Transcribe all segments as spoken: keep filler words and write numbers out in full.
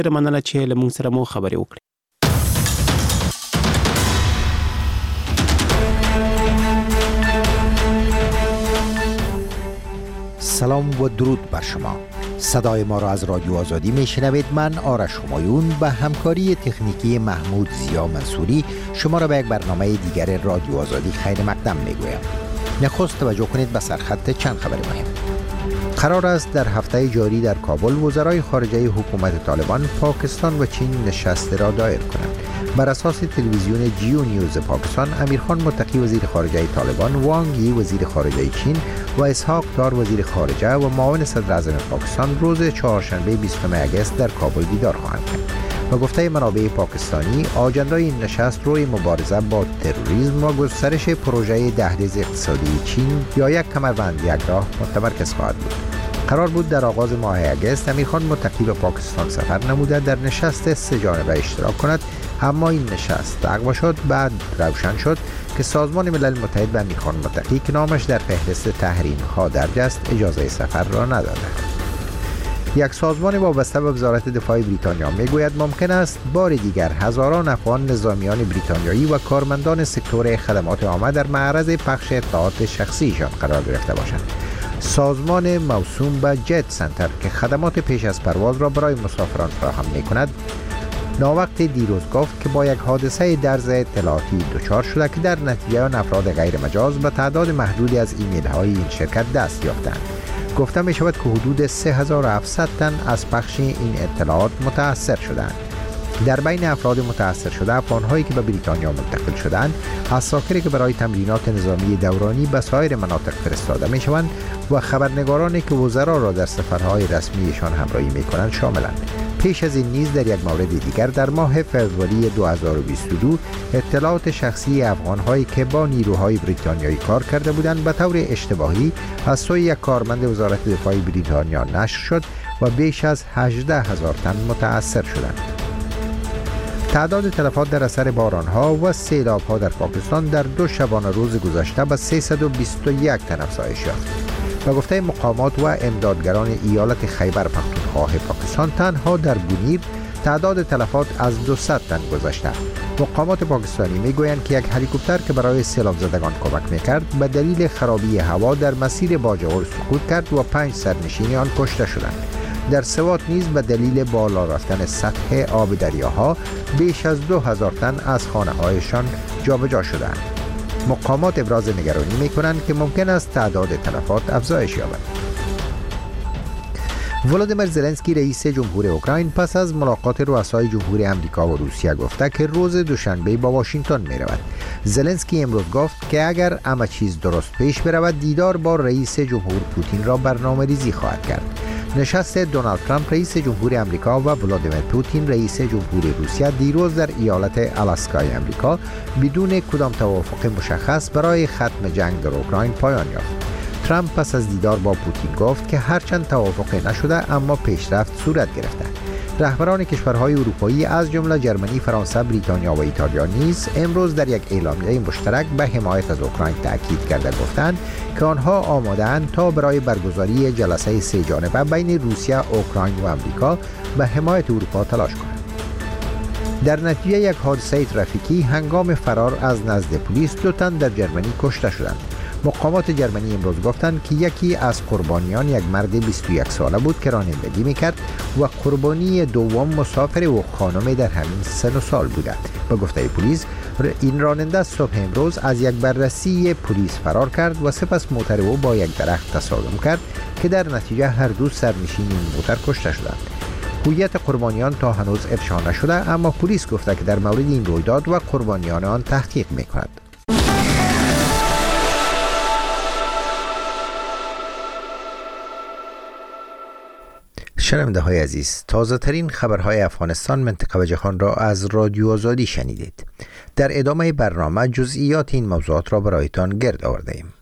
مننه چې له موږ سره مو خبرې وکړې. سلام و درود بر شما. صدای ما را از رادیو آزادی میشنوید. من آرش همایون به همکاری تکنیکی محمود زیا منصوری شما را به یک برنامه دیگر رادیو آزادی خیر مقدم میگویم. نخست توجه کنید به سرخط چند خبر مهم. قرار است در هفته جاری در کابل وزرای خارجه حکومت طالبان پاکستان و چین نشست را دایر کنند. بر اساس تلویزیون جیو نیوز پاکستان، امیرخان متقی وزیر خارجه طالبان، وانگ یی وزیر خارجه چین و اسحاق دار وزیر خارجه و معاون صدر اعظم پاکستان روز چهارشنبه بیستم اگست در کابل دیدار خواهند کرد. و گفته منابع پاکستانی، آجندای این نشست روی مبارزه با تروریسم و گسترش پروژه دهلیز اقتصادی چین یا یک کمربند یک راه متمرکز خواهد بود. قرار بود در آغاز ماه اگست امیرخان متقی به پاکستان سفر نموده در نشست سه جانبه اشتراک کند، اما این نشست لغو شد. بعد روشن شد که سازمان ملل متحد به امیرخان متقی که نامش در فهرست تحریم ها درج است اجازه سفر را نداده. یک سازمان وابسته به وزارت دفاع بریتانیا میگوید ممکن است بار دیگر هزاران افغان نظامیان بریتانیایی و کارمندان سکتور خدمات عامه در معرض پخش اطلاعات شخصیشان قرار گرفته باشند. سازمان موسوم به جت سنتر که خدمات پیش از پرواز را برای مسافران فراهم می‌کند، ناوقت دیروز گفت که با یک حادثه درز اطلاعاتی دچار شده که در نتیجه آن افراد غیر مجاز به تعداد محدودی از ایمیل های این شرکت دست یافتند. گفته می شود که حدود سه هزار و هفتصد تن از پخش این اطلاعات متاثر شدند. در بین افراد متاثر شده افغان‌هایی که به بریتانیا منتقل شدند، عساکری که برای تمرینات نظامی دورانی به سایر مناطق فرستاده می‌شوند و خبرنگارانی که وزرا را در سفرهای رسمیشان همراهی می‌کنند شاملند. پیش از این نیز در یک مورد دیگر در ماه فوریه دو هزار و بیست و دو اطلاعات شخصی افغان‌هایی که با نیروهای بریتانیایی کار کرده بودند به طور اشتباهی از سوی یک کارمند وزارت دفاع بریتانیا نشر شد و بیش از هجده هزار تن متاثر شدند. تعداد تلفات در اثر باران‌ها و سیلاب‌ها در پاکستان در دو شبانه روز گذشته به سیصد و بیست و یک تن افزایش یافت. به گفته مقامات و امدادگران ایالت خیبر پختونخوا پاکستان، تنها در بونیر تعداد تلفات از دویست تن گذشته. مقامات پاکستانی میگویند که یک هلیکوپتر که برای سیلاب زدگان کمک میکرد به دلیل خرابی هوا در مسیر باجوړ سقوط کرد و پنج سرنشین آن کشته شدند. در سوات نیز به دلیل بالا رفتن سطح آب دریاها بیش از دو هزار تن از خانه هایشان جابجا شدند. مقامات ابراز نگرانی می کنند که ممکن است تعداد تلفات افزایش یابد. ولادیمیر زلنسکی رئیس جمهور اوکراین پس از ملاقات رؤسای جمهور امریکا و روسیه گفته که روز دوشنبه با واشنگتن می رود. زلنسکی امروز گفت که اگر همه چیز درست پیش برود دیدار با رئیس جمهور پوتین را برنامه ریزی خواهد کرد. نشست دونالد ترامپ رئیس جمهور امریکا و ولادیمیر پوتین رئیس جمهور روسیه دیروز در ایالت آلاسکای امریکا بدون کدام توافق مشخص برای ختم جنگ در اوکراین پایان یافت. ترامپ پس از دیدار با پوتین گفت که هرچند توافق نشده اما پیشرفت صورت گرفته. رهبران کشورهای اروپایی از جمله جرمنی، فرانسه، بریتانیا و ایتالیا نیز امروز در یک اعلامیه مشترک به حمایت از اوکراین تاکید کرده گفتند که آنها آماده‌اند تا برای برگزاری جلسه سه جانبه بین روسیه، اوکراین و آمریکا به حمایت اروپا تلاش کنند. در نتیجه یک حادثه ترافیکی هنگام فرار از نزد پلیس دو تن در جرمنی کشته شدند. مقامات جرمنی امروز گفتند که یکی از قربانیان یک مرد بیست و یک ساله بود که رانندگی میکرد و قربانی دوم مسافر و خانم در همین سن و سال بوده. به گفته پلیس این راننده صبح امروز از یک بررسی پلیس فرار کرد و سپس موتر او با یک درخت تصادم کرد که در نتیجه هر دو سرنشین این موتر کشته شدند. هویت قربانیان تا هنوز افشا نشده، اما پلیس گفته که در مورد این رویداد و قربانیان آن تحقیق میکند. شنونده های عزیز، تازه ترین خبرهای افغانستان، منطقه و جهان را از رادیو آزادی شنیدید. در ادامه برنامه جزئیات این موضوعات را برایتان گرد آورده ایم.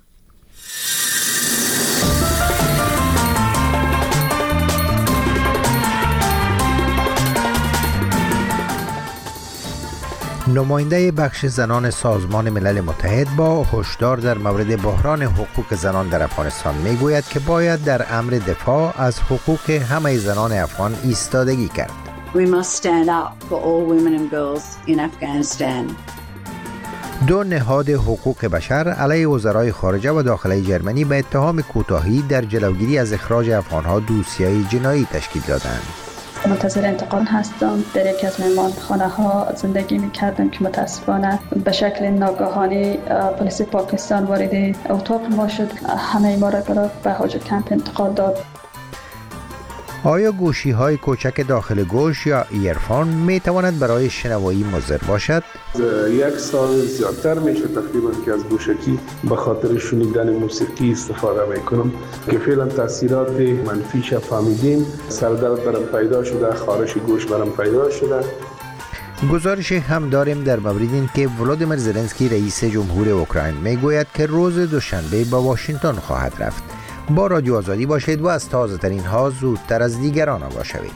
نماینده بخش زنان سازمان ملل متحد با هشدار در مورد بحران حقوق زنان در افغانستان میگوید که باید در امر دفاع از حقوق همه زنان افغان ایستادگی کرد. We must stand up for all women and girls in Afghanistan. دو نهاد حقوق بشر علیه وزرای خارجه و داخلی جرمنی به اتهام کوتاهی در جلوگیری از اخراج افغانها دوسیه جنایی تشکیل دادند. منتظر انتقال هستم. در یکی از مهمانخانه ها زندگی میکردم که متاسفانه به شکل ناگهانی پلیس پاکستان وارد اتاق ما شد. همه ما را به حاج کمپ انتقال داد. آیا گوشی های کوچک داخل گوش یا ایرفون می تواند برای شنوایی مضر باشد؟ یک سال زیادتر میشه تقریبا که از گوشکی به خاطر شنیدن موسیقی استفاده میکنم که فعلا تاثیرات منفیش فهمیدیم. سردرد برام پیدا شده، خارش گوش برام پیدا شده. گزارش هم داریم در مورد این که ولادیمیر زلنسکی رئیس جمهور اوکراین میگوید که روز دوشنبه به واشنگتن خواهد رفت. با رادیو آزادی باشید و از تازه ترین ها زودتر از دیگران آگاه شوید.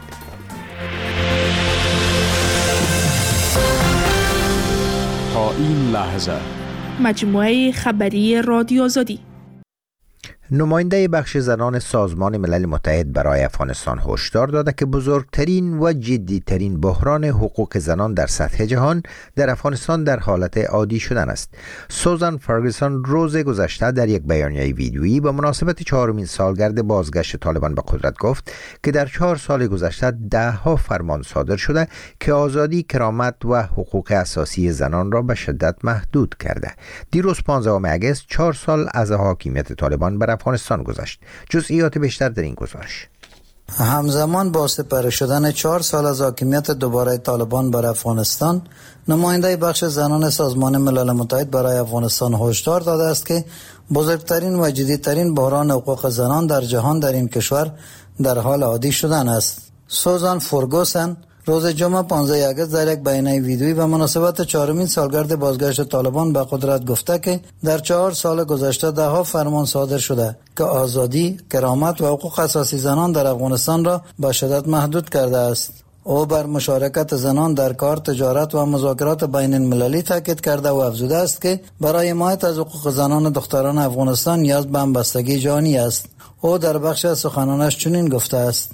تا این لحظه مجموعه خبری رادیو آزادی. نماینده بخش زنان سازمان ملل متحد برای افغانستان هشدار داده که بزرگترین و جدیترین بحران حقوق زنان در سطح جهان در افغانستان در حالت عادی شدن است. سوزان فرگوسن روز گذشته در یک بیانیه ویدیویی به مناسبت چهارمین سالگرد بازگشت طالبان به قدرت گفت که در چهار سال گذشته ده ها فرمان صادر شده که آزادی، کرامت و حقوق اساسی زنان را به شدت محدود کرده. دیروز پانزدهم اگست چهار سال از حاکمیت طالبان بر افغانستان گذشت. جزئیات بیشتر در این گزارش. همزمان با سپری شدن چهار سال از حاکمیت دوباره طالبان بر افغانستان، نماینده بخش زنان سازمان ملل متحد برای افغانستان هشدار داده است که بزرگترین و جدیدترین بحران حقوق زنان در جهان در این کشور در حال عادی شدن است. سوزان فرگوسن روز جمعه پانزدهم اگست در یک بیانیه ویدیویی به مناسبت چهارمین سالگرد بازگشت طالبان به قدرت گفته که در چهار سال گذشته ده ها فرمان صادر شده که آزادی، کرامت و حقوق اساسی زنان در افغانستان را به شدت محدود کرده است. او بر مشارکت زنان در کار، تجارت و مذاکرات بین المللی تاکید کرده و افزوده است که برای حمایت از حقوق زنان و دختران افغانستان نیاز به همبستگی جهانی است. او در بخش از سخنانش چنین گفته است: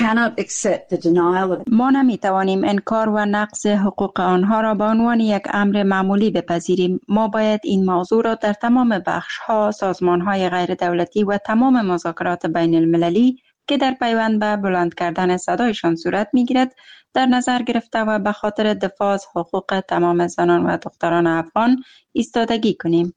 ما نمیتوانیم انکار و نقض حقوق آنها را به عنوان یک امر معمولی بپذیریم. ما باید این موضوع را در تمام بخش‌ها، سازمان‌های غیر دولتی و تمام مذاکرات بین المللی که در پیوند به بلند کردن صدایشان صورت می‌گیرد در نظر گرفته و به خاطر دفاع از حقوق تمام زنان و دختران افغان ایستادگی کنیم.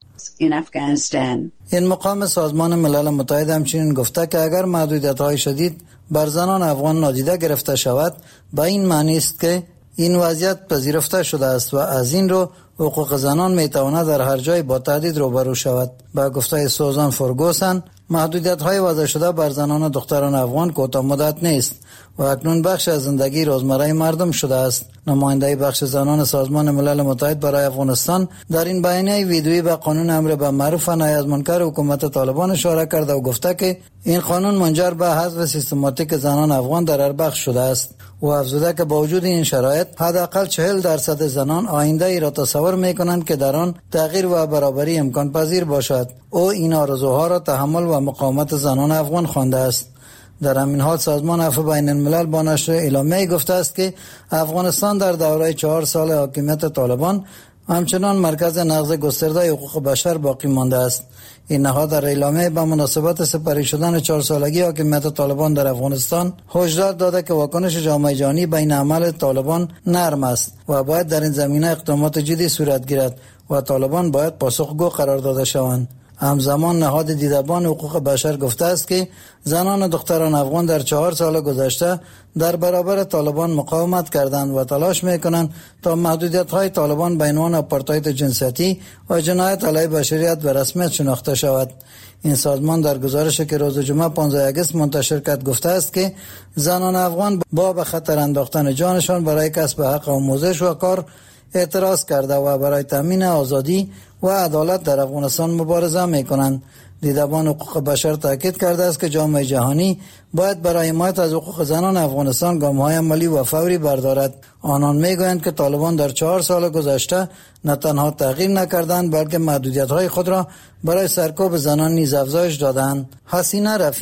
این مقام سازمان ملل متحد همچنین گفته که اگر محدودیت‌های شدید بر زنان افغان نادیده گرفته شود، به این معنی است که این وضعیت پذیرفته شده است و از این رو حقوق زنان میتواند در هر جای با تهدید روبرو شود. با گفته سوزان فرگوسن، محدودیت‌های وضع شده بر زنان و دختران افغان کوتاه مدت نیست و اکنون بخش از زندگی روزمره مردم شده است. نماینده بخش زنان سازمان ملل متحد برای افغانستان در این بیانیه ویدیویی به قانون امر به معروف و نهی از منکر حکومت طالبان اشاره کرده و گفته که این قانون منجر به حذف سیستماتیک زنان افغان در هر بخش شده است و افزوده که با وجود این شرایط حداقل چهل درصد زنان آینده ای را تصور می‌کنند که در آن تغییر و برابری امکان پذیر باشد. او این آرزوها را تحمل و مقاومت زنان افغان خوانده است. در همین حال سازمان عفو بین الملل با نشر اعلامیه گفته است که افغانستان در دوره چهار سال حاکمیت طالبان همچنان مرکز نقض گسترده حقوق بشر باقی مانده است. این نهاد در اعلامیه به مناسبت سپری شدن چهار سالگی حاکمیت طالبان در افغانستان هشدار داده که واکنش جامعه جهانی بین عمل طالبان نرم است و باید در این زمینه اقدامات جدی صورت گیرد و طالبان باید پاسخگو قرار داده شوند. همزمان نهاد دیدبان حقوق بشر گفته است که زنان و دختران افغان در چهار سال گذشته در برابر طالبان مقاومت کردند و تلاش میکنند تا محدودیت‌های طالبان به عنوان آپارتاید جنسیتی و جنایت علیه بشریت به رسمیت شناخته شود. این سازمان در گزارشی که روز جمعه پانزدهم اگست منتشر کرد گفته است که زنان افغان با به خطر انداختن جانشان برای کسب حق آموزش و کار اعتراض کرده و برای تامین آزادی و عدالت در افغانستان مبارزه می‌کنند. دیدبان حقوق بشر تاکید کرده است که جامعه جهانی باید برای حمایت از حقوق زنان افغانستان گام‌های عملی و فوری بردارد. آنان می‌گویند که طالبان در چهار سال گذشته نه تنها تغییر نکردند بلکه محدودیت‌های خود را برای سرکوب زنان نیز افزایش دادند. حسینه رفی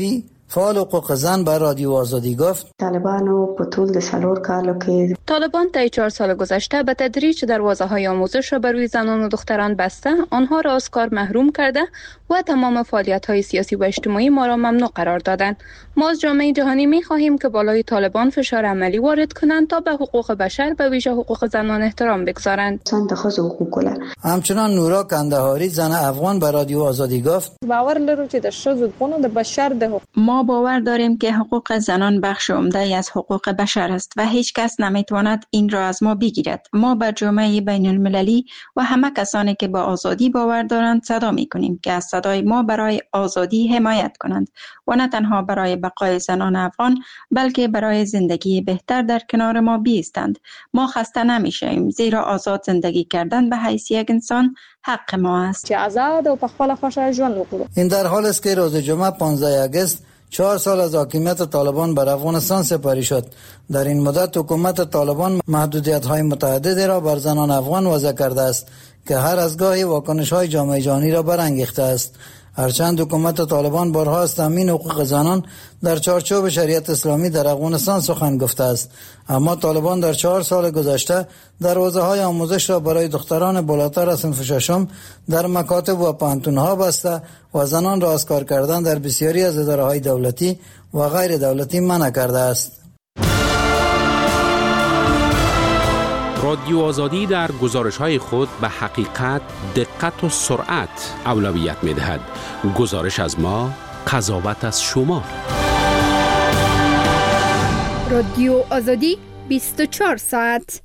فعال حقوق زن به رادیو آزادی گفت طالبانو په ټول د سلور کالو کې طالبان طی چهار سال گذشته به تدریج دروازه‌های آموزش را بر روی زنان و دختران بسته، آنها را از کار محروم کرده و تمام فعالیت‌های سیاسی و اجتماعی ما را ممنوع قرار دادند. ما از جامعه جهانی می‌خواهیم که بالای طالبان فشار عملی وارد کنند تا به حقوق بشر به ویژه حقوق زنان احترام بگذارند. همچنان نورا کندهاری زن افغان به رادیو آزادی گفت باور لرو چې د ښځو حقوق د بشر د حقوق ما باور داریم که حقوق زنان بخش عمده از حقوق بشر است و هیچ کس نمیتواند این را از ما بگیرد. ما به جامعه بین المللی و همه کسانی که به آزادی باور دارند صدا میکنیم که از صدای ما برای آزادی حمایت کنند و نه تنها برای بقای زنان افغان بلکه برای زندگی بهتر در کنار ما بایستند. ما خسته نمیشیم زیرا آزاد زندگی کردن به حیث یک انسان حق ما است. چې آزاد او په خپل خوښه ژوند وکړو. این در حال است که روز جمعه پانزده اگست چهار سال از حاکمیت طالبان بر افغانستان سپری شد. در این مدت حکومت طالبان محدودیت‌های متعددی را بر زنان افغان وضع کرده است که هر از گاهی واکنش‌های جامعه جهانی را برانگیخته است. هرچند حکومت طالبان بارها از تامین حقوق زنان در چارچوب شریعت اسلامی در افغانستان سخن گفته است، اما طالبان در چهار سال گذشته دروازه‌های آموزش را برای دختران بالاتر از صنف ششم در مکاتب و پانتون‌ها بسته و زنان را از کار کردن در بسیاری از اداره‌های دولتی و غیر دولتی منع کرده است. رادیو آزادی در گزارش‌های خود به حقیقت، دقت و سرعت اولویت می‌دهد. گزارش از ما، قضاوت از شما. رادیو آزادی بیست و چهار ساعت.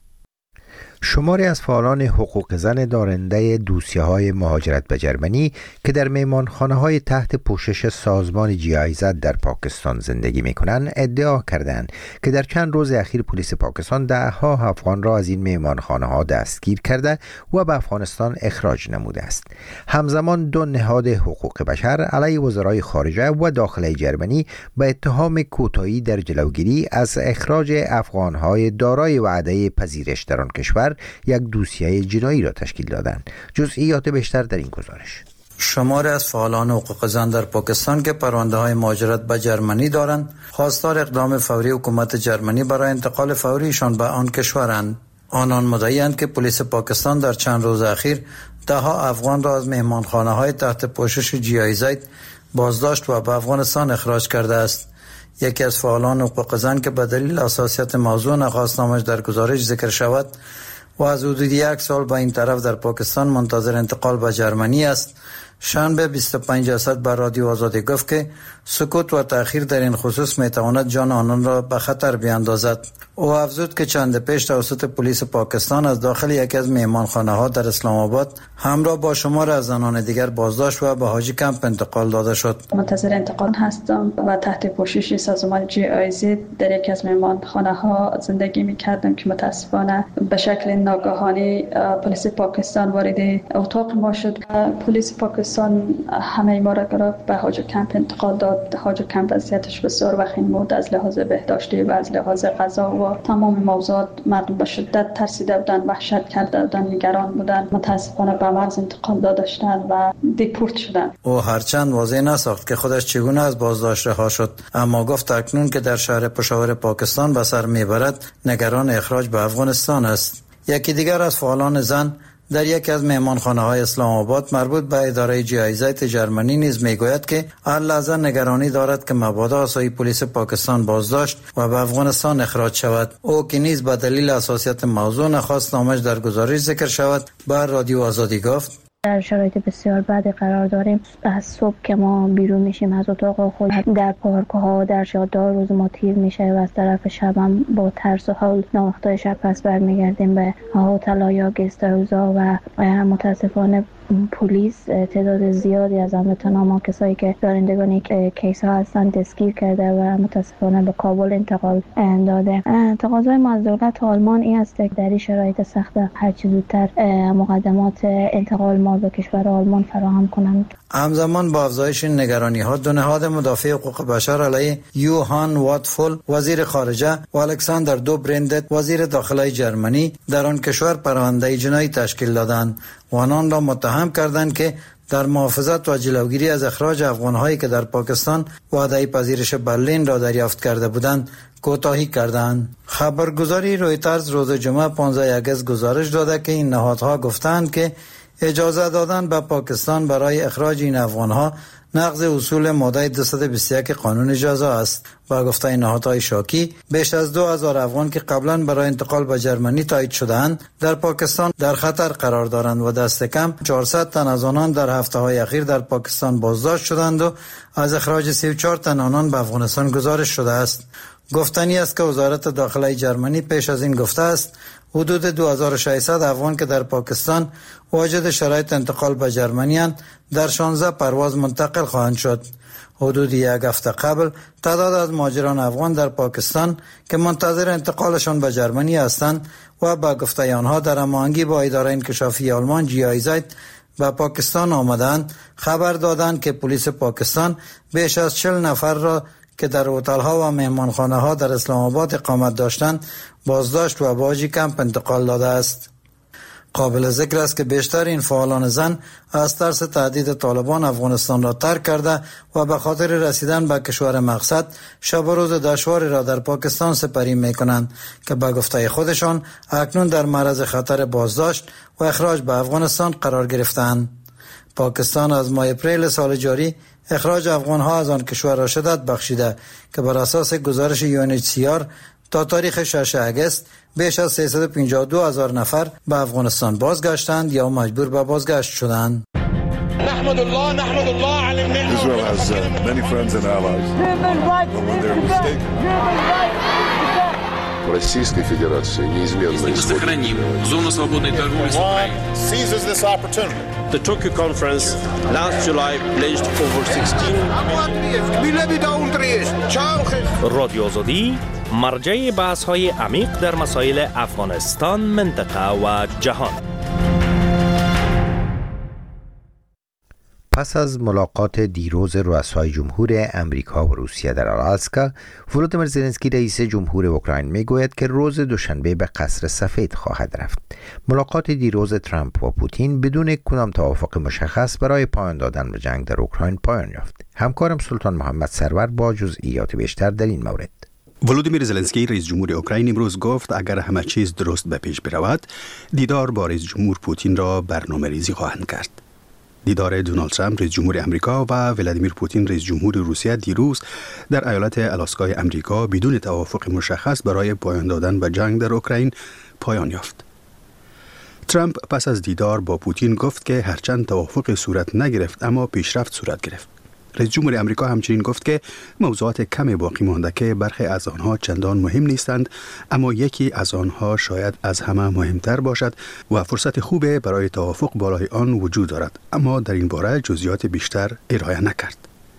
شماری از فعالان حقوق زن دارنده دوسیه‌های مهاجرت به جرمنی که در مهمانخانه‌های تحت پوشش سازمان جی آی زد در پاکستان زندگی می‌کنند ادعا کردند که در چند روز اخیر پلیس پاکستان ده‌ها افغان را از این مهمانخانه‌ها دستگیر کرده و به افغانستان اخراج نموده است. همزمان دو نهاد حقوق بشر علیه وزرای خارجه و داخلی جرمنی به اتهام کوتاهی در جلوگیری از اخراج افغان‌های دارای وعده پذیرش در آن کشور یک دوسیه جنایی را تشکیل دادند. جزئیات بیشتر در این گزارش. شماری از فعالان حقوق زن در پاکستان که پرونده‌های مهاجرت به جرمنی دارند، خواستار اقدام فوری حکومت جرمنی برای انتقال فوریشان به آن کشورند. آنان مدعی‌اند که پلیس پاکستان در چند روز اخیر ده ها افغان را از مهمانخانه‌های تحت پوشش جی آی زد بازداشت و به افغانستان اخراج کرده است. یکی از فعالان حقوق زن که به دلیل حساسیت موضوع نخواست نامش در گزارش ذکر شود و از حدود یک سال به این طرف در پاکستان منتظر انتقال به جرمنی است، شنبه بیست و پنج اسد بر رادیو آزادی گفت که سکوت و تأخیر در این خصوص میتواند جان آنان را به خطر بیاندازد. او افزود که چند پیش توسط پلیس پاکستان از داخل یکی از مهمانخانه ها در اسلام آباد همراه با شمار از زنان دیگر بازداشت و به حاجی کمپ انتقال داده شد. منتظر انتقال هستم و تحت پوشش سازمان جی آی زد در یکی از مهمانخانه ها زندگی می‌کردم که متاسفانه به شکل ناگهانی پلیس پاکستان وارد اتاق ما شد. پلیس پاکستان همه ما را گرفت به حاجی کمپ انتقال داد. حاجی کمپ وضعیتش بسیار وخیم بود از لحاظ بهداشتی و از لحاظ غذا و تمام موضوعات. مردم به شدت ترسیده بودند، وحشت کرده بودند، نگران بودند. متاسفانه به مرز انتقال داده شدند و دیپورت شدند. او هرچند واضح نساخت که خودش چگونه از بازداشت رها شد، اما گفت اکنون که در شهر پشاور پاکستان به سر میبرد نگران اخراج به افغانستان است. یکی دیگر از فعالان زن در یکی از مهمانخانه‌های اسلام آباد مربوط به اداره جی آی زد جرمنی نیز میگوید که هر لحظه نگرانی دارد که مبادا آسایی پلیس پاکستان بازداشت و به افغانستان اخراج شود. او که نیز به دلیل حساسیت موضوع نخواست نامش در گزارش ذکر شود، بر رادیو آزادی گفت در شرایط بسیار بدی قرار داریم. از صبح که ما بیرون میشیم از اتاق خود در پارک ها در جاده روز ما تیر میشه و از طرف شب هم با ترس و حال ناوقتای شب پس برمیگردیم به هتل یا گست هاوزا و متاسفانه پلیس تعداد زیادی از هموطنان کسایی که دارندگان کیس ها هستن دستگیر کرده و متاسفانه به کابل انتقال داده. تقاضای ما از دولت آلمان این است که در این شرایط سخت هر چه زودتر مقدمات انتقال ما به کشور آلمان فراهم کنند. همزمان با افزایش نگرانی ها دو نهاد مدافع حقوق بشر علیه یوهان واتفول وزیر خارجه و الکساندر دوبرندت وزیر داخلی جرمنی در آن کشور پرونده جنایی تشکیل دادند. و آنان را متهم کردند که در محافظت و جلوگیری از اخراج افغان‌هایی که در پاکستان وعده پذیرش برلین را دریافت کرده بودند کوتاهی کردند. خبرگزاری رویترز روز جمعه پانزده اگست گزارش داده که این نهادها گفتند که اجازه دادن به پاکستان برای اخراج این افغان‌ها نقض اصول ماده دویست و بیست و یک قانون جزا است. با گفته نهادهای شاکی بیش از دو هزار افغان که قبلا برای انتقال به جرمنی تایید شده‌اند در پاکستان در خطر قرار دارند و دست کم چهارصد تن از آنان در هفته‌های اخیر در پاکستان بازداشت شدند و از اخراج سی و چهار تن آنان به افغانستان گزارش شده است. گفتنی است که وزارت داخله جرمنی پیش از این گفته است حدود دو هزار و ششصد افغان که در پاکستان واجد شرایط انتقال به جرمنی اند در شانزده پرواز منتقل خواهند شد. حدود یک هفته قبل تعداد از مهاجران افغان در پاکستان که منتظر انتقالشان به جرمنی هستند و با گفته آنها در هماهنگی با اداره انکشافی آلمان جی آی زد به پاکستان آمدند خبر دادند که پلیس پاکستان بیش از چهل نفر را که در هتل‌ها و مهمانخانه‌ها در اسلام آباد اقامت داشتند بازداشت و به حاجی کمپ انتقال داده است. قابل ذکر است که بیشتر این فعالان زن از ترس تهدید طالبان افغانستان را ترک کرده و به خاطر رسیدن به کشور مقصد شب و روز دشواری را در پاکستان سپری می‌کنند که به گفته خودشان اکنون در معرض خطر بازداشت و اخراج به افغانستان قرار گرفتند. پاکستان از ماه اپریل سال جاری اخراج افغان‌ها از آن کشور را شدت بخشیده که بر اساس گزارش یو ان اچ سی آر تا تاریخ ششم اگست بیش از سیصد و پنجاه و دو هزار نفر به افغانستان بازگشتند یا مجبور به بازگشت شدند. نحمد الله نحمد الله علی الملل. Israel has uh, many friends and allies. But when they're mistaken. Российской Федерации неизменно сохраним зону свободной торговли с Украиной. Seizes this opportunity. The Tokyo conference last July pledged over sixteen رادیو آزادی مرجع بحث‌های عمیق در مسائل افغانستان، منطقه و جهان. پس از ملاقات دیروز رؤسای جمهور امریکا و روسیه در آلاسکا، ولودیمیر زلنسکی رئیس جمهور اوکراین میگوید که روز دوشنبه به قصر سفید خواهد رفت. ملاقات دیروز ترامپ و پوتین بدون کدام توافق مشخص برای پایان دادن به جنگ در اوکراین پایان یافت. همکارم سلطان محمد سرور با جزئیات بیشتر در این مورد. ولودیمیر زلنسکی رئیس جمهور اوکراین امروز گفت اگر همه چیز درست به پیش برود دیدار با رئیس جمهور پوتین را برنامه‌ریزی خواهند کرد. دیدار دونالد ترامپ رئیس جمهور امریکا و ولادیمیر پوتین رئیس جمهور روسیه دیروز در ایالت آلاسکای امریکا بدون توافق مشخص برای پایان دادن به جنگ در اوکراین پایان یافت. ترامپ پس از دیدار با پوتین گفت که هرچند توافق صورت نگرفت اما پیشرفت صورت گرفت. رئیس جمهور امریکا همچنین گفت که موضوعات کمی باقی مانده که برخی از آنها چندان مهم نیستند اما یکی از آنها شاید از همه مهمتر باشد و فرصت خوبه برای توافق بالای آن وجود دارد، اما در این باره جزئیات بیشتر ارائه نکرد.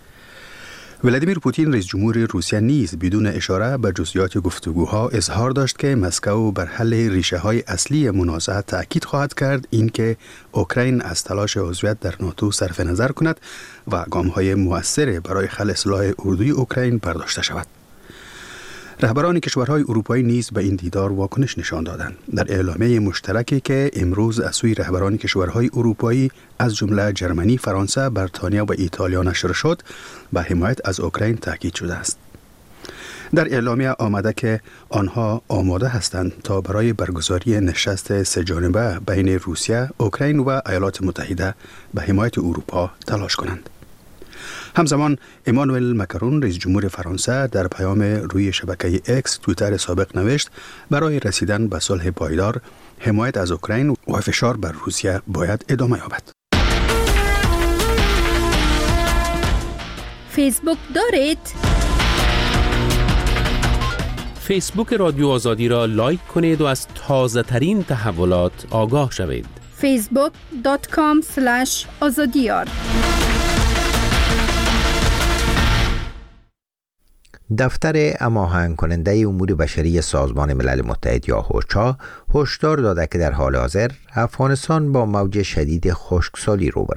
ولادیمیر پوتین رئیس جمهور روسیه نیز بدون اشاره به جزئیات گفتگوها اظهار داشت که مسکو بر حل ریشه های اصلی منازعه تاکید خواهد کرد، اینکه اوکراین از تلاش عضویت در ناتو صرف نظر کند و گام های مؤثر برای خل اصلاح اردوی اوکراین برداشته شود. رهبران کشورهای اروپایی نیز به این دیدار واکنش نشان دادند. در اعلامیه مشترکی که امروز از سوی رهبران کشورهای اروپایی از جمله جرمنی، فرانسه، بریتانیا و ایتالیا نشر شد، به حمایت از اوکراین تاکید شده است. در اعلامیه آمده که آنها آماده هستند تا برای برگزاری نشست سه‌جانبه بین روسیه، اوکراین و ایالات متحده به حمایت اروپا تلاش کنند. همزمان امانوئل مکرون رئیس جمهور فرانسه در پیام روی شبکه اکس توییتر سابق نوشت برای رسیدن به صلح پایدار حمایت از اوکراین و فشار بر روسیه باید ادامه یابد. فیسبوک دارید؟ فیسبوک رادیو آزادی را لایک کنید و از تازه ترین تحولات آگاه شوید. فیسبوک دات کام اسلش آزادیار. دفتر هماهنگ کننده امور بشری سازمان ملل متحد یا اوچا هشدار داده که در حال حاضر افغانستان با موج شدید خشکسالی روبروست.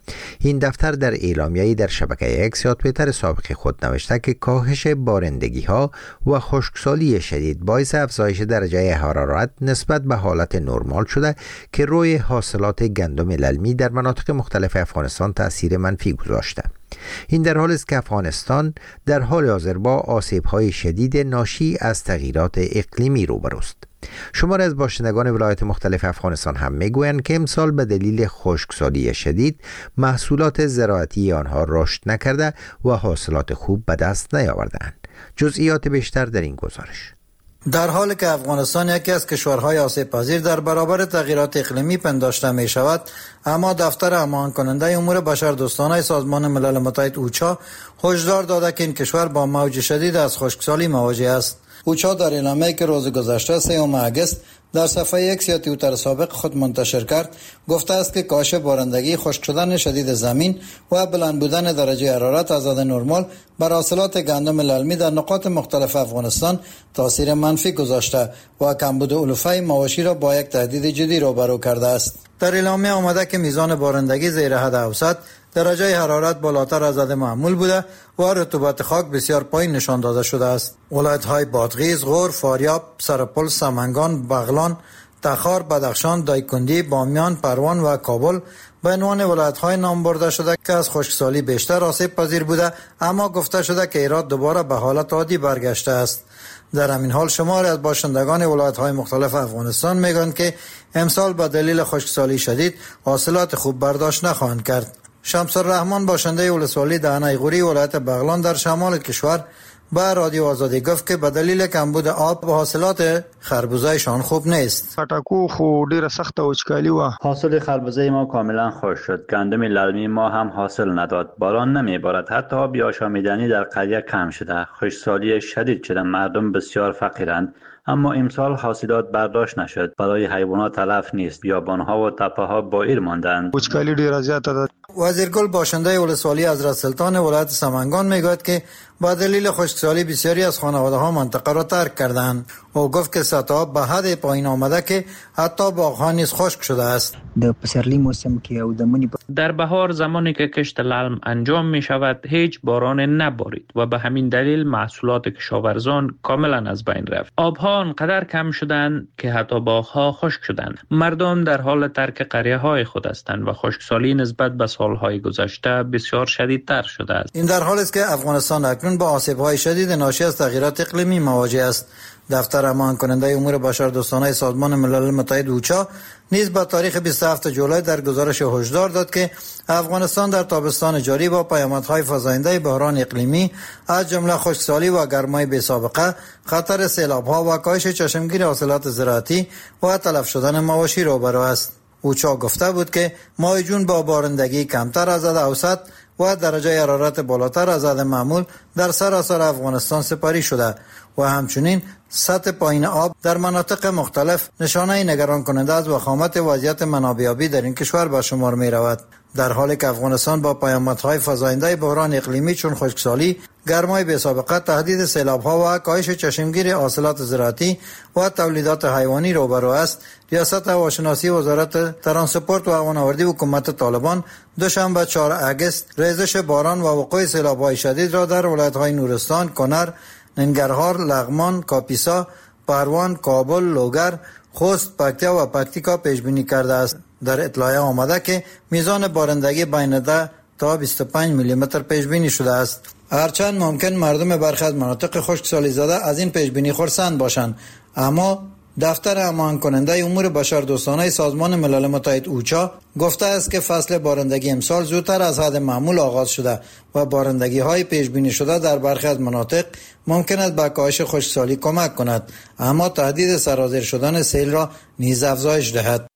این دفتر در اعلامیه‌ای در شبکه اکس یا توییتر سابق خود نوشته که کاهش بارندگی ها و خشکسالی شدید باعث افزایش درجه حرارت نسبت به حالت نرمال شده که روی حاصلات گندم للمی در مناطق مختلف افغانستان تأثیر منفی گذاشته. این در حالی است که افغانستان در حال حاضر با آسیب‌های شدید ناشی از تغییرات اقلیمی روبروست. شماری از باشندگان ولایات مختلف افغانستان هم میگویند که امسال به دلیل خشکسالی شدید محصولات زراعتی آنها رشد نکرده و حاصلات خوب به دست نیاوردند. جزئیات بیشتر در این گزارش. در حالی که افغانستان یکی از کشورهای آسیب پذیر در برابر تغییرات اقلیمی پنداشته می شود، اما دفتر امان کننده امور بشردوستانه سازمان ملل متحد اوچا هشدار داده که این کشور با موج شدید از خشکسالی مواجه است. اوچا در اعلامیه‌ای که روز گذشته سوم اگست در صفحه اکس یا توییتر سابق خود منتشر کرد گفته است که کاهش بارندگی، خشک شدن شدید زمین و بلند بودن درجه حرارت از حد نرمال بر حاصلات گندم للمی در نقاط مختلف افغانستان تاثیر منفی گذاشته و کمبود علوفه مواشی را با یک تهدید جدی روبرو کرده است. در اعلامیه آمده که میزان بارندگی زیر حد اوسط، درجه حرارت بالاتر از حد معمول بوده و رطوبت خاک بسیار پایین نشان داده شده است. ولایت‌های بادغیس، غور، فاریاب، سرپل، سمنگان، بغلان، تخار، بدخشان، دایکندی، بامیان، پروان و کابل به عنوان ولایت‌های نام برده شده که از خشکسالی بیشتر آسیب پذیر بوده، اما گفته شده که هرات دوباره به حالت عادی برگشته است. در همین حال شماری از باشندگان ولایت‌های مختلف افغانستان میگویند که امسال به دلیل خشکسالی شدید حاصلات خوب برداشت نخواهند کرد. شمس الرحمن باشنده ولسوالی دهنه غوری ولایت بغلان در شمال کشور به رادیو آزادی گفت که به دلیل کمبود آب حاصلات خربوزه‌شان خوب نیست. خټکو خو ډیره سخت وچکالي و. حاصل خربوزه ما کاملا خشک شد. گندم للمی ما هم حاصل نداد. باران نمیبارد. حتی آب آشامیدنی در قریه کم شده. خشکسالی شدید شده. مردم بسیار فقیرند. اما امسال حاصلات برداشت نشد. برای حیوانات تلف نیست. بیابان‌ها و تپه‌ها بائر ماندند. وچکالي ډیره زیاته ده. وزیرگل باشنده ولسوالی حضرت سلطان ولایت سمنگان میگوید که با دلیل خشکسالی بسیاری از خانواده‌ها منطقه را ترک کردند. او گفت که سطح آب به حد پایین آمده که حتی باغ‌ها نیز خشک شده است. در پسرلی موسم که او دمونی در بهار زمانی که کشت للم انجام می شود هیچ باران نبارید و به همین دلیل محصولات کشاورزان کاملا از بین رفت. آبها انقدر کم شدند که حتی باغ‌ها خشک شدند. مردم در حال ترک قریه‌های خود هستند و خشکسالی نسبت به سالهای گذشته بسیار شدیدتر شده است. این در حالی است که افغانستان اکنون با آسیب‌های شدید ناشی از تغییرات اقلیمی مواجه است. دفتر امان کننده امور بشردوستانه سازمان ملل متحد اوچا نیز با تاریخ بیست و هفتم جولای در گزارش هشدار داد که افغانستان در تابستان جاری با پیامدهای فزاینده بحران اقلیمی از جمله خشکسالی و گرمای بی‌سابقه، خطر سیلاب‌ها و کاهش چشمگیر حاصلات زراعتی و تلف شدن مواشی روبرو است. اوچا گفته بود که ماه جون با بارندگی کمتر از حد اوسط و درجه حرارت بالاتر از حد معمول در سراسر افغانستان سپری شده و همچنین سطح پایین آب در مناطق مختلف نشانه نگران کننده از وخامت وضعیت منابع آبی در این کشور به شمار می رود. در حالی که افغانستان با پیامدهای فزاینده بحران اقلیمی چون خشکسالی، گرمای بی‌سابقه، تهدید سیلاب‌ها و کاهش چشمگیر حاصلات زراعتی و تولیدات حیوانی روبرو است، ریاست هواشناسی وزارت ترانسپورت و هوانوردی حکومت طالبان دوشنبه چهارم اگست ریزش باران و وقوع سیلاب‌های شدید را در ولایت‌های نورستان، کنر، ننگرهار، لغمان، کاپیسا، پروان، کابل، لوگر، خوست، پکتیا و پکتیکا پیش بینی کرده است. در اطلاع آمده که میزان بارندگی بین ده تا بیست و پنج میلی متر پیش بینی شده است. هرچند ممکن مردم برخی از مناطق خشکسالی زده از این پیش بینی خرسند باشند، اما دفتر امان کننده امور بشردوستانه سازمان ملل متحد اوچا گفته است که فصل بارندگی امسال زودتر از حد معمول آغاز شده و بارندگی های پیش بینی شده در برخی از مناطق ممکن است به کاهش خشکسالی کمک کند، اما تهدید سرازیر شدن سیل را نیز افزایش دهد.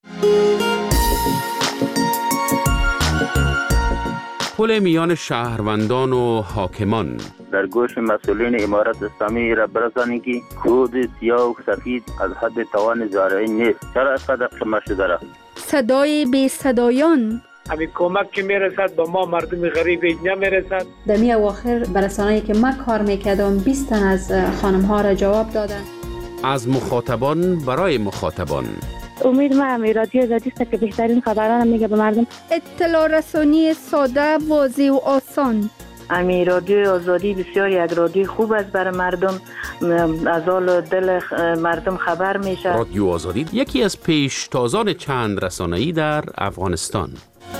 پل میان شهروندان و حاکمان در گوش مسئولین امارت اسلامی را برسانید که کود سیاه و سفید از حد توان زارعی نیست. چرا اینقدر قیمت شده را؟ صدای بی صدایان، همین کمک که میرسد به ما مردم غریب نمیرسد. در می اواخر برسانه‌ای که من کار میکردم بیست تن از خانم ها را جواب دادن. از مخاطبان برای مخاطبان امید ما هم رادیو آزادی است که بهترین خبران میگه به مردم. اطلاع رسانی ساده، واضح و آسان. امی رادیو آزادی بسیار یک رادیو خوب است برای مردم، از حال دل مردم خبر میشه. رادیو آزادی یکی از پیشتازان چند رسانه‌ای در افغانستان.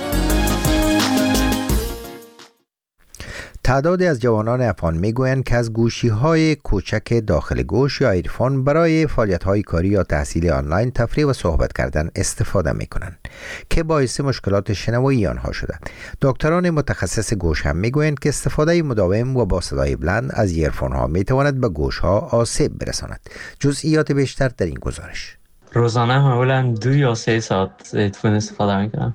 تعدادی از جوانان افغان میگویند که از گوشی‌های کوچک داخل گوش یا ایرفون برای فعالیت‌های کاری یا تحصیل آنلاین، تفریح و صحبت کردن استفاده می‌کنند که باعث مشکلات شنوایی آنها شده. دکتران متخصص گوش هم میگویند که استفاده مداوم و با صدای بلند از ایرفون‌ها میتواند به گوش‌ها آسیب برساند. جزئیات بیشتر در این گزارش. روزانه معمولاً دو یا سه ساعت ایرفون استفاده می‌کنم.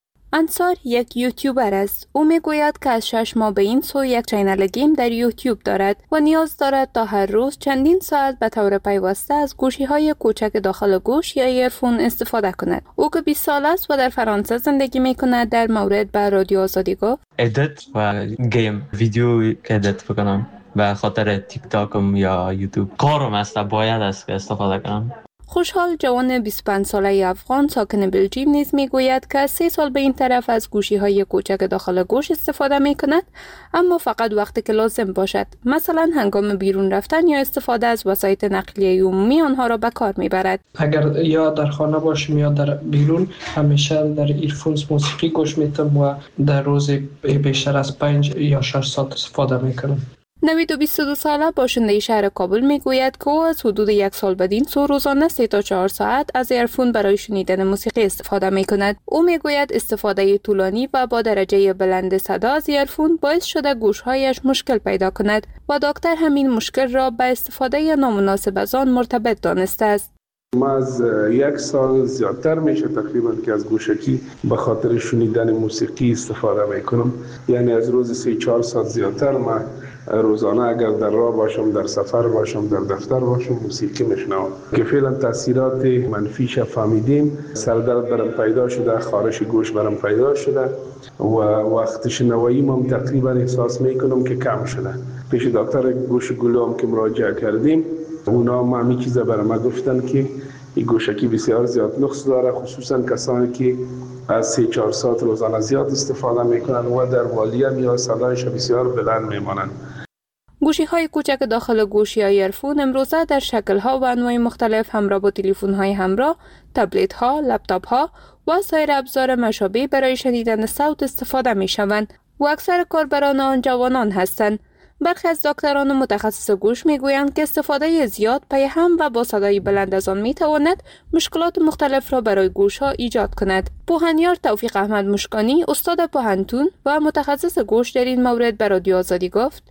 انصار یک یوتیوبر است. او میگوید که از شش ماه به این سو یک چینل گیم در یوتیوب دارد و نیاز دارد تا هر روز چندین ساعت به طور پیوسته از گوشی‌های کوچک داخل گوش یا ایرفون استفاده کند. او که بیست سال است و در فرانسه زندگی می‌کند در مورد به رادیو آزادی گفت: ادیت و گیم ویدیو که ادیت بکنم به خاطر تیک تاکم یا یوتیوب کارم است، باید است که استفاده کنم. خوشحال جوان بیست و پنج ساله افغان ساکن بلژیم نیز میگوید که سه سال به این طرف از گوشی‌های کوچک داخل گوش استفاده می‌کند، اما فقط وقتی که لازم باشد، مثلا هنگام بیرون رفتن یا استفاده از وسایط نقلیه عمومی آنها را به کار میبرد. اگر یا در خانه باشم یا در بیرون، همیشه در ایرفونز موسیقی گوش میتم و در روز بیشتر از پنج یا شش ساعت استفاده میکنم. نوید و بیست و دو ساله باشنده شهر کابل میگوید که او از حدود یک سال بدین سو روزانه سه تا چهار ساعت از ایرفون برای شنیدن موسیقی استفاده میکند. او میگوید استفاده طولانی و با درجه بلند صدا از ایرفون باعث شده گوشهایش مشکل پیدا کند و دکتر همین مشکل را به استفاده نامناسب از آن مرتبط دانسته است. ما از یک سال زیادتر میشه تقریبا که از گوشکی به خاطر شنیدن موسیقی استفاده میکنم، یعنی از روز سه چهار ساعت زیادتر ما روزانه اگر در راه باشم، در سفر باشم، در دفتر باشم موسیقی میشنوم که فعلا تاثیرات منفیش فهمیدیم. سردرد برام پیدا شده، خارش گوش برام پیدا شده و وقت شنوایی من تقریبا احساس میکنم که کم شده. پیش دکتر گوش گلو هم که مراجعه کردیم، اونا ما همین چیزا برام گفتن که این گوشکی بسیار زیاد نقص داره، خصوصا کسانی که از سه چهار ساعت روزانه زیاد استفاده میکنن و در والیا یا صدایش بسیار بلند میمانند. گوشی‌های کوچک داخل گوش یا ایرفون امروزه در شکل‌ها و انواع مختلف همراه با تلفن‌های همراه، تبلت‌ها، لپتاپ‌ها و سایر ابزار مشابه برای شنیدن صوت استفاده می‌شوند و اکثر کاربران آن جوانان هستند. برخی از دکتران متخصص گوش میگویند که استفاده زیاد پی هم و با صدای بلند از آن میتواند مشکلات مختلف را برای گوش‌ها ایجاد کند. پوهنیار توفیق احمد مشکانی، استاد پوهنتون و متخصص گوش در این مورد به رادیو آزادی گفت: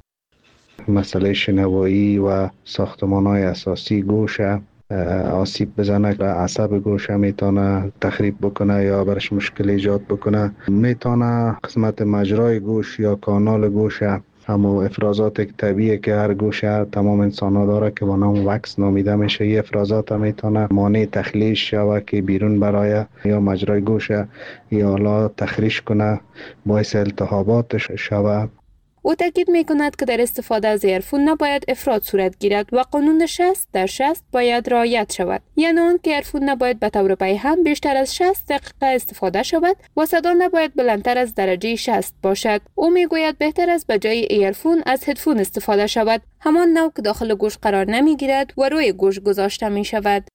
مسئله شنوایی و ساختمان‌های اساسی گوش آسیب بزنه و عصب گوش میتونه تخریب بکنه یا برش مشکل ایجاد بکنه. میتونه قسمت مجرای گوش یا کانال گوش، همو افرازات طبیعی که هر گوشه تمام انسان ها داره که با نام وکس نامیده میشه، یه افرازات هم میتونه مانع تخلیش شوه که بیرون برای یا مجرای گوشه یا حالا تخریش کنه، باعث التهابات شوه. او تاکید میکند که در استفاده از ایرفون نباید افراط صورت گیرد و قانون شصت در شصت باید رعایت شود، یعنی آن که ایرفون نباید به طور پیهم بیشتر از شصت دقیقه استفاده شود و صدا نباید بلندتر از درجه شصت باشد. او میگوید بهتر است به جای ایرفون از هدفون استفاده شود، همان نوع که داخل گوش قرار نمیگیرد و روی گوش گذاشته می شود.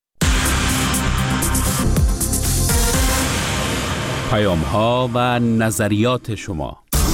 پیام ها و نظریات شما.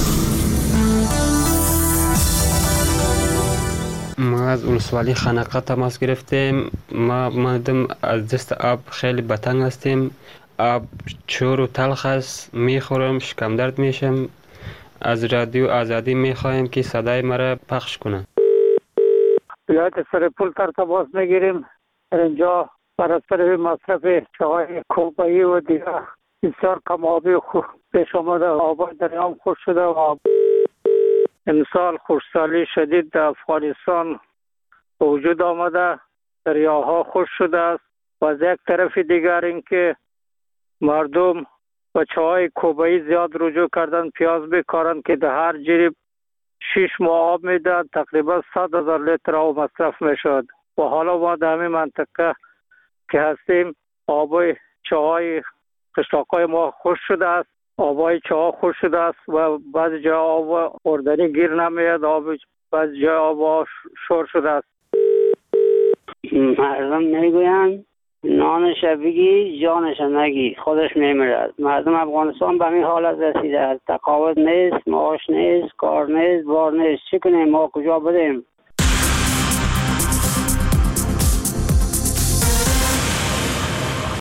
ما از ولسوالی خنقه تماس گرفتیم. ما مادم از دست آب خیلی بتنگ هستیم. آب چور و تلخ است، میخورم شکم درد میشم. از رادیو آزادی میخواهیم که صدای مرا پخش کنه. بیایت سر پول تر تماس میگیریم. اینجا برای مصرف چای کوبایی و دیگه بسیار کم آبی خوب پیش آمده. آبای دریام خوش شده و امسال خشکسالی شدید در افغانستان وجود آمده، دریاها خشک شده است و از یک طرف دیگر اینکه مردم و چای کوبایی زیاد رجوع کردن، پیاز بکارن که در هر جریب شش ماه آب میدن، تقریبا صد هزار لیتر آب مصرف میشد و حالا ما در همین منطقه که هستیم آبای چاهای قشلاق‌های ما خشک شده است، آبای چاه خشک شده است و بعضی جا آب خوردنی گیر نمیاد، آب بعضی جا آب شور شده است. مردم میگویند نانش بگی جانش نگی، خودش میمیرد. مردم افغانستان به این حالت رسیده است، تقاعد نیست، معاش نیست، کار نیست، بار نیست. چی کنیم؟ ما کجا بدیم؟